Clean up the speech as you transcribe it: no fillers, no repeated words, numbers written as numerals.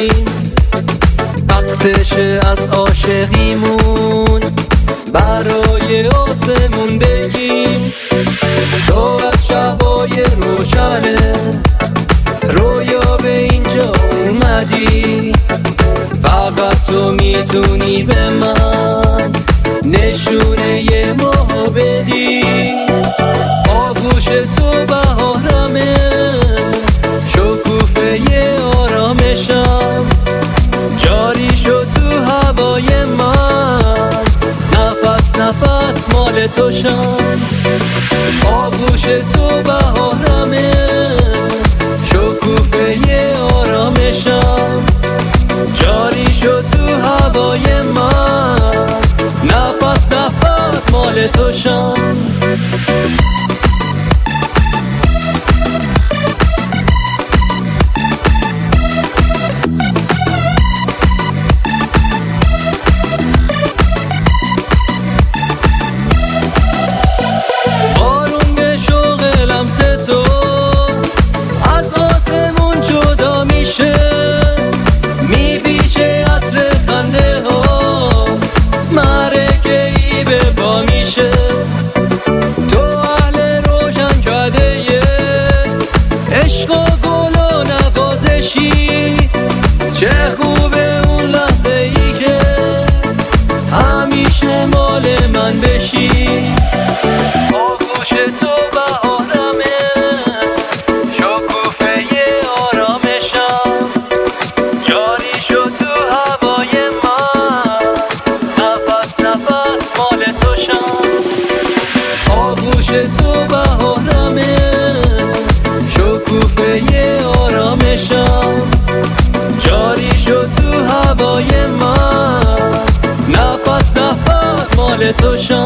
بگیم وقتشه از عاشقیمون برای آسمون بگیم. تو از شبای روشنه رویا به اینجا اومدی، فقط تو میتونی به من نشونه یه ماه بدی. آغوش تو بهارمه، شکوفه یه آرامشم، جاری شد تو هوای من، نفس نفس مال توشم. آغوش تو بهارمه، شکوفه یه آرامشم، جاری شد تو هوای من، نفس نفس مال توشم. بارون به شوق لمس تو از آسمون جدا میشه، میپیچه عطر خنده ها، معرکه ای به پا میشه. تو اهل روشن کرده عشق و گل و نوازشی، چه خوبه اون لحظه ای که همیشه مال من بشی. آغوش تو بهارمه، شکوفه یه آرامشم، جاری شد تو هوای من، نفس نفس مال توشم. آغوش تو بهارمه، شکوفه یه آرامشم، جاری شد تو هوای من، نفس نفس مال توشم.